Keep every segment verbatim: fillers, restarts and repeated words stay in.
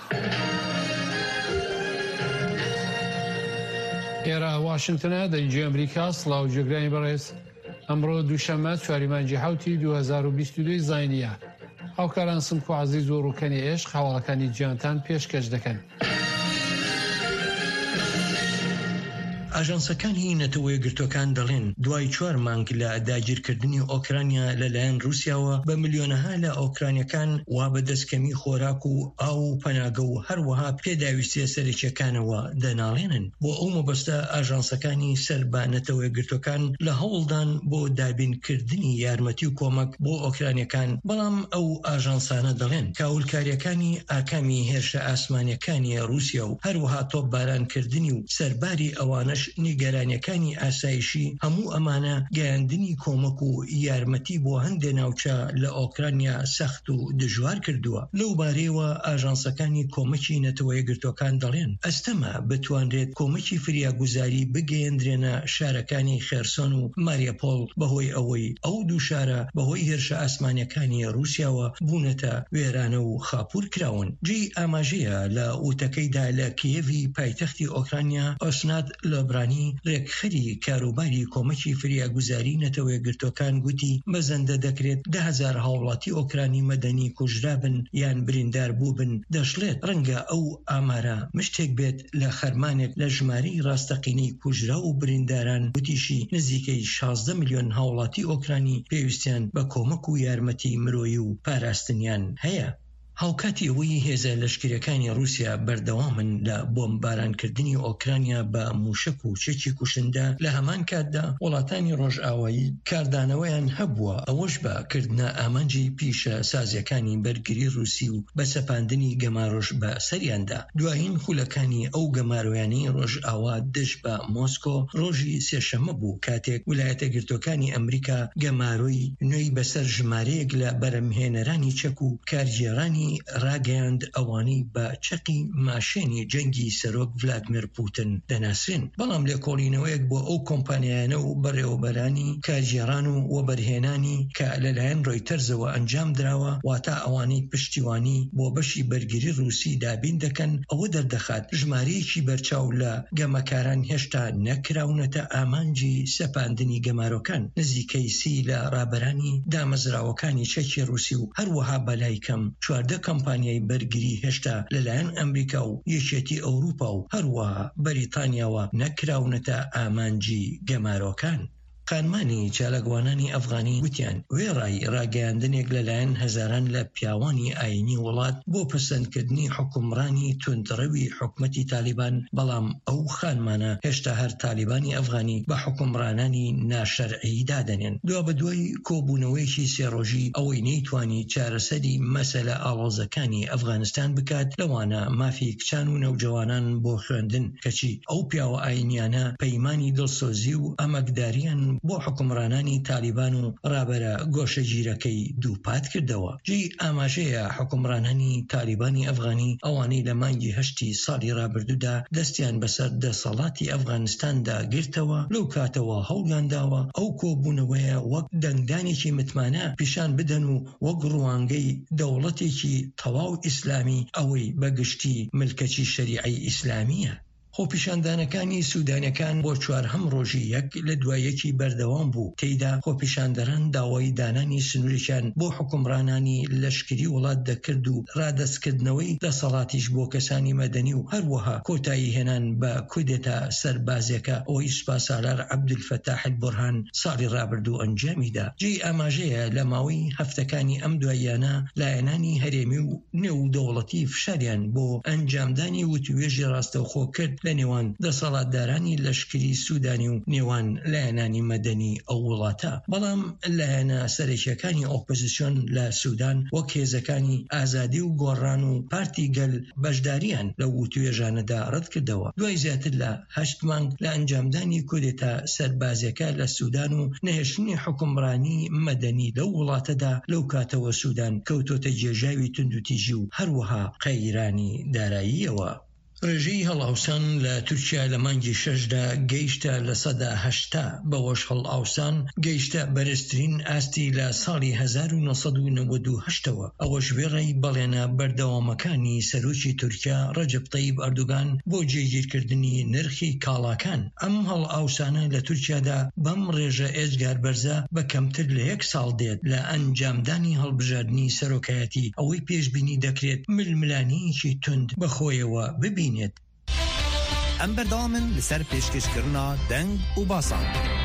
ئێرە واشنگتنە دەنجی ئەمریکا سڵاو جێگرانی بەڕێز ئەمڕۆ دووشەممە چوارمانجی حوتی دو هەزار و بیست و دوو زاینیە هاوکاران سمک و عەزیز و ڕووکەنی عێشق هاوڵەکانی گیانتان پێشکەش دەکەن. ئاژانسەکانی نەتەوە یەکگرتووەکان دەڵێن دوای چوار مانگ لە داگیرکردنی ئۆکرانیا لەلایەن رووسیاوە بە ملیۆنەها لە ئۆکرانیەکان وا بە دەستکەمی خۆراک و ئاو و پەناگە و هەروەها پێداویستیە سەرەکیەکانەوە دەناڵێنن. بۆ ئەو مەبەستە ئاژانسەکانی سەر بە نەتەوە یەکگرتووەکان لە هەوڵدان بۆ دابینکردنی یارمەتی و کۆمەک بۆ ئۆکرانیەکان، بەڵام ئەو ئاژانسانە دەڵێن کاولکاریەکانی ئاکامی هێرشە ئاسمانیەکانی رووسیا و هەروەها تۆپبارانکردنی و سەرباری ئەوانەش نیگەرانیەکانی ئاسایشی هەموو ئەمانە گەیاندنی کۆمەک و یارمەتی بۆ هەندێک ناوچە لە ئۆکرانیا سەخت و دژوار کردووە. لەو بارەیەوە ئاژانسەکانی کۆمەکی نەتەوە یەکگرتووەکان دەڵێن ئەستەمە بتوانرێت کۆمەکی فریاگوزاری بگەیەندرێنە شارەکانی خێرسۆن و ماریۆپۆڵ بەهۆی ئەوەی ئەو دوو شارە بەهۆی هێرشە ئاسمانیەکانی رووسیاوە بوونەتە وێرانە و خاپوور کراون. جێی ئاماژەیە لە ئوتەکەیدا لە کیێڤی پایتەختی ئۆکرانیا ئۆسنات لۆبرانی ڕێکخەری کاروباری کۆمەکی فریاگوزاری نەتەوە یەکگرتووەکان گوتی بەزەندە دەکرێت ده هەزار هاوڵاتی ئۆکرانی مەدەنی کوژرابن یان بریندار بووبن. دەشڵێت ڕەنگە ئەو ئامارە مشتێک بێت لە خەرمانێک لە ژمارەی ڕاستەقینەی کوژرا و برینداران گوتیشی نزیکەی شازدە ملیۆن هاوڵاتی ئۆکرانی پێویستیان بە کۆمەک و یارمەتی مرۆیی و پاراستنیان هەیە. هاوکاتی ئەوەی هێزە لەشکریەکانی رووسیا بەردەوامن لە بۆمبارانکردنی ئۆکرانیا بە موشک و چێکی کوشندە، لە هەمان کاتدا وڵاتانی ڕۆژئاوایی کاردانەوەیان هەبووە ئەوەش بە کردنە ئامانجی پیشە سازیەکانی بەرگری رووسی و بە سەپاندنی گەمارۆژ بە سەریاندا. دوایین خولەکانی ئەو گەمارۆیانەی ڕۆژئاوا دژ بە مۆسکۆ ڕۆژی سێشەممە بوو، کاتێک ویلایەتە یەکگرتووەکانی ئەمریکا گەمارۆی نوێی بەسەر ژمارەیەک لە بەرەمهێنەرانی چەک و کارگێڕانی ڕاگەیاند ئەوانەی بە چەقی ماشێنی جەنگی سەرۆک ڤلادیمیر پوتین دەناسرێن. بەڵام لێکۆڵینەوەیەک بۆ ئەو کۆمپانیایانە و بەڕێوەبەرانی کارگێڕان و وەبەرهێنانی کە لەلایەن ڕۆیتەرزەوە ئەنجام دراوە، واتە ئەوانەی پشتیوانی بۆ بەشی بەرگری رووسی دابین دەکەن، ئەوە دەردەخات ژمارەیەکی بەرچاو لە گەمەکاران هێشتا نەکراونەتە ئامانجی سەپاندنی گەمارۆکان. نزیکەی سی لە ڕابەرانی دامەزراوەکانی چەکی رووسی و هەروەها بەلای کەم چواردە کۆمپانیای بەرگری هێشتا لەلایەن ئەمریکا و یەکێتی ئەوروپا و هەروەها بەریتانیاوە نەکراونەتە ئامانجی گەمارۆکان. خانمانی چالەگوانانی ئەفغانی وتیان وێڕای ڕاگەیاندنێک لەلایەن هەزاران لە پیاوانی ئاینی وڵات بۆ پەسەندکردنی حکومڕانی توندڕەوی حکومەتی تالیبان، بەڵام ئەو خانمانە هێشتا هەر تالیبانی ئەفغانی بە حکومڕانانی ناشەرعی دادەنێن. دوا بە دوای کۆبوونەوەیەکی سێڕۆژی ئەوەی نەیتوانی چارەسەری مەسەلە ئاڵۆزەکانی ئەفغانستان بکات، لەوانە مافی کچان و نەوجەوانان بۆ خوێندن، کەچی ئەو پیاوە ئاینیانە پەیمانی دڵسۆزی و ئەمەکداریان بۆ حکومڕانانی تالیبان و ڕابەرە گۆشەگیرەکەی دووپات کردەوە. جێی ئاماژەیە حکومڕانانی تالیبانی ئەفغانی ئەوانەی لە مانگی هەشتی ساڵی ڕابردوودا دەستیان بەسەر دەسەڵاتی ئەفغانستاندا گرتەوە، لەو کاتەوە هەوڵیانداوە ئەو کۆبوونەوەیە وەک دەنگدانێکی متمانە پیشان بدەن و وەک ڕوانگەی دەوڵەتێکی تەواو ئیسلامی ئەوەی بەگشتی ملکەچی شەریعەی ئیسلامیە. خۆپیشاندانەکانی سوودانیەکان بۆ چوارهەم ڕۆژی یەک لە دوایەکی بەردەوام بوو. تێیدا خۆپیشاندەران داوای دانانی سنوورێکیان بۆ حکومڕانانی لەشکری وڵات دەکرد و ڕادەستکردنەوەی دەسەڵاتیش بۆ کەسانی مەدەنی و هەروەها کۆتایی هێنان بە کودێتا سەربازێکە ئەوەی سوپاسالار عەبدولفەتاح البورهان ساڵی ڕابردوو ئەنجامیدا. جێی ئاماژەیە لە ماوەی هەفتەکانی ئەم دواییانە لایەنانی هەرێمی و نێو دەوڵەتی فشاریان بۆ ئەنجامدانی وتوێژی ڕاستەوخۆ کرد لە نێوان دەسەڵاتدارانی لەشکری سوودانی و نێوان لایەنانی مەدەنی ئەو وڵاتە. بەڵام لایەنە سەرەکیەکانی ئۆپۆزیسیۆن لە سوودان وەک هێزەکانی ئازادی و گۆڕان و پارتی گەل بەشداریان لە وتوێژانەدا ڕەت کردەوە. دوای زیاتر لە هەشت مانگ لە ئەنجامدانی کودێتا سەربازیەکە لە سوودان و نەهێشتنی حکومڕانی مەدەنی لەو وڵاتەدا، لەو کاتەوە سوودان کەوتۆتە جێژاوی توندوتیژی و هەروەها قەیرانی داراییەوە. ڕێژەی هەڵئاوسان لە تورکیا لە مانگی شەشدا گەیشتە لە سەدا هەشتا بەوەش هەڵئاوسان گەیشتە بەرزترین ئاستی لە ساڵی هەزار و نۆ سەد و نەوەد و هەشتەوە. ئەوەش وێڕەی بەڵێنە بەردەوامەکانی سەرۆکی تورکیا ڕەجەب تەیب ئەردوغان بۆ جێگیرکردنی نرخی کاڵاکان. ئەم هەڵئاوسانە لە تورکیادا بەم ڕێژە ئێجگار بەرزە بە کەمتر لە یەک ساڵ دێت لە ئەنجامدانی هەڵبژاردننی سەرۆکایەتی ئەوەی پێشبینی دەکرێت ململانیەکی تند بەخۆیەوە ببینێت. ئەم بەردەوامن لەسەر پێشکەشکردنا دەنگ و باسان.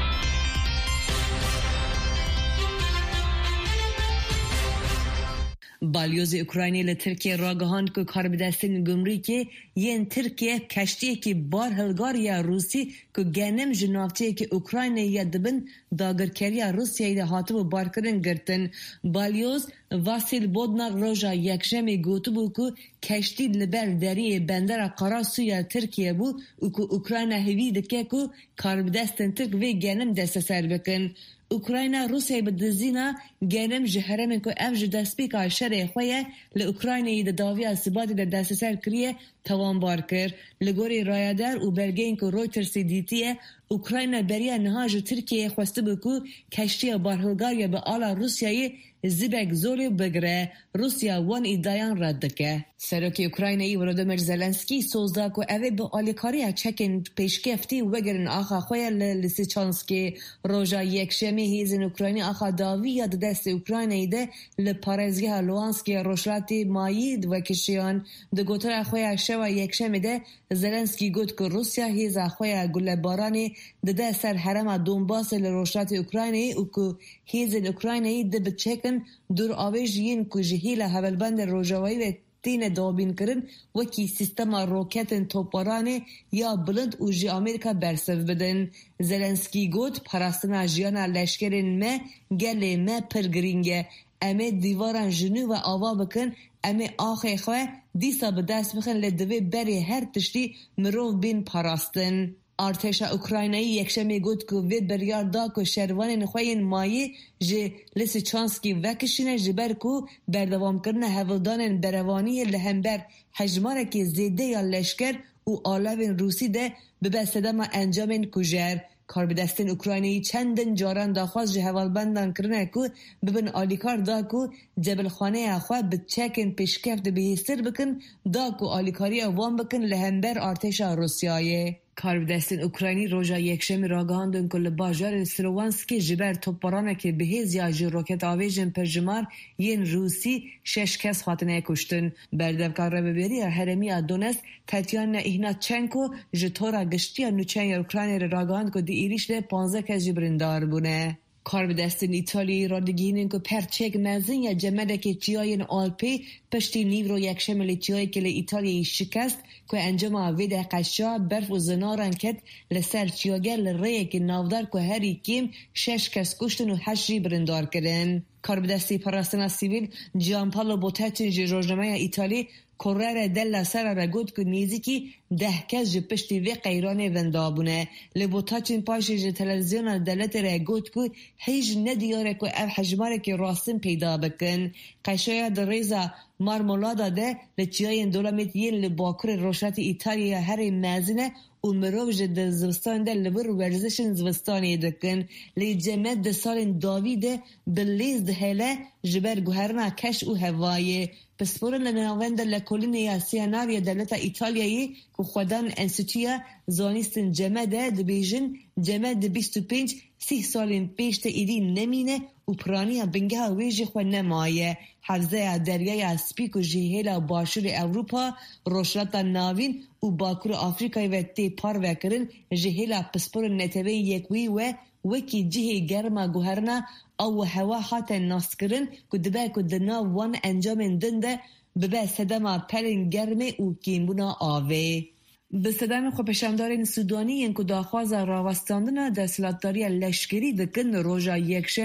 بالیوز اوکراینی ل ترکیه راگهاند که کاربدستین گمرکی یین ترکیه کشتی که بار هلگار یا روسی که گنم جنافتی که اوکراینی یا دبن داگرکری روسیه ده هاتو بارکرن گرتن. بالیوز واسیل بودناک روژا یکشمی گوتو بو که کشتی لبر دری بندر قراسو یا ترکیه بو و که اوکراین هوی دکه که کاربدستین ترک و گنم دست سر بکن. اوکراین روسیه به دزینا گرم جهرم کو افج دسپیکا شر خویه ل اوکراینی د داوی اسبادی د دست سر کریه توان بار کر لګوري رایدار او بلګین کو رویترز دیتیه اوکراین بریا نهاج ترکیه خواسته بکو کشتی بارهلگاریا به آلا روسیه زیبک زوری بگره روسیا وان ایدایان رد که. سرکی اوکراینی ولودیمیر زلنسکی سوزدا کو اوی به آلیکاریا چکن پیشکفتی وگرن آخا خوی لیسیچانسکی روژا یکشمی هیزن اوکراینی آخا داوی یاد دست اوکراینی ده لپارزگه لوانسکی روشلاتی مایید و کشیان ده گوتر خوی شوا یکشمی ده زلنسکی گوت که روسیا هیز خوی گل بارانی ده ده سر حرم دونباس لروشلات اوکراینی او که هیزن اوکراینی ده بچکن دور آویج ین که جهیل هولبند روژاوی و تین دابین کرن وکی سیستم روکتن توپارانه یا بلند او جی امریکا برسف بدن. زلنسکی گوت پراستنا جیانا لشکرین ما گله ما پرگرینگه امه دیواران جنو و آوا بکن امه آخه خواه دیسا به دست بخن لدوی بری هر تشتی مروف بین پراستن. ارتش اوکراینی یکشنبه گفت که وی بریار دا که شروان نخواهی مایه جه لیسیچانسکی وکشینه جبر که بردوام کرنه هولدان بروانی لهمبر حجماره که زیده یا لشکر و آلوین روسی ده ببسته ما انجام کجر. کاربدستین اوکراینی چندن جاران داخواست جه هوالبندان کرنه که ببن آلیکار دا که جبل خانه اخواه بچکن پیشکفت بهیستر بکن دا که آلیکاری اوان بکن لهمبر ارتش روسیایه. کاربدستین اوکراینی روژا یکشنبه راگهاندن که لباجار سلوانسکی جبر توپارانه که بهیز یا جی روکت آویجن پرجمار ین روسی شش کس خاطنه کشتن. بردفکار رببری هرمی دونست تاتیانا ایهناتچنکو جتورا گشتی نوچین اوکراینی راگهاند که دی ایریش ده پانزده کس جبرندار بونه. کاربدستین ایتالی را دگینن که پرچک مزین یا جمعه که چیاین آلپی پشتی نیورو یکشنبه لیچیای که ایتالیایی شکست که انجام آوید قشا برف و زنارن کت لسر چیاگر لریه که نافدار که هری کیم شش کس کشتن و هشت برندار کردن. کاربدستی پراستنا سیویل جان پالو بوتاچن جی روزنامه ایتالی کرر دل سر را گفت که نیزی ده کس جی پشتی وی قیران وندابونه. لبوتاچن پاش جی تلویزیون دلت را گفت که هیچ ندیاره که اف حجماره که راستن پیدا بکن. قشای در ریزا مارمولادا ده لچیای دولمیت یین لباکر روشت ایتالیا هر مزنه و مروج ده زوستان ده لبر ورزشن زوستانی دکن. لی جمعه ده سال داوی ده بلیز ده هله جبر گوهرنا کش و هوایه. پسپورن لناوند لکولین یا سیاناوی دولت ایتالیایی که خودان انستیتویا زانستن جمعه ده ده بیجن جمعه ده بیست و پنج سی سالین پیش ده ایدی نمینه و پرانی بنگه ویجی خود نمایه. حوزه دریای اسپیک و جهیل باشور اروپا روشلات ناوین و باکور آفریقای و تی پار وکرن جهیل پسپور نتوی یکوی و وکی جهی گرما گوهرنا او هوا حات ناس کرن که دبه که دنا وان انجام دنده ببه سدما پرین گرمه و کیمبونا آوه. به صدام خو پشمدارین سودانی این که داخواز راوستاندن دستلاتداری لشکری دکن روژا یکشنبه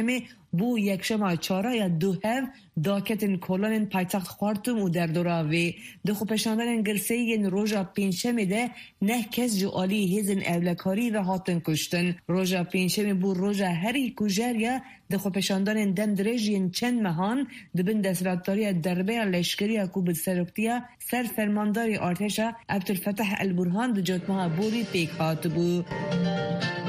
بو یکشم چهاره یا دو هف داکتن کلان پایتخت خارتوم و در دوراوی دخو پشاندن گرسه روژا پینشم ده نه کس جو آلی هزن اولکاری و هاتن کشتن. روژا پینشم بو روژا هری کجریا دخو پشاندن دم درجین چند مهان دبن دستراتاری دربه لشکری اکوب سرکتیا سر فرمانداری ارتشا عبدالفتاح البرهان دو جاتمها بوری پیک هات بو.